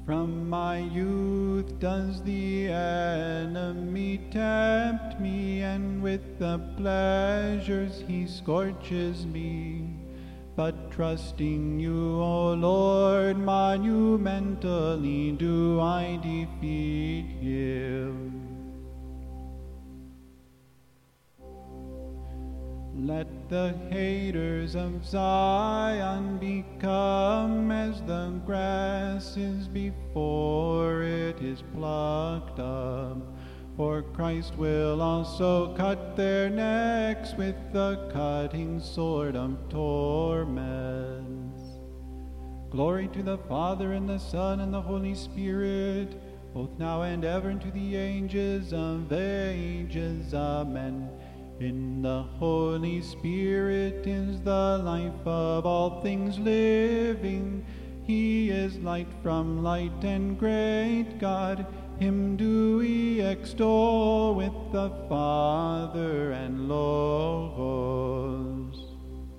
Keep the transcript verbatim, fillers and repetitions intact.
From my youth does the enemy tempt me, and with the pleasures he scorches me. But trusting you, O Lord, monumentally do I defeat him. Let the haters of Zion become as the grasses before it is plucked up. For Christ will also cut their necks with the cutting sword of torments. Glory to the Father, and the Son, and the Holy Spirit, both now and ever, and to the ages of ages. Amen. In the Holy Spirit is the life of all things living. He is light from light and great God. Him do we extol with the Father and Lord.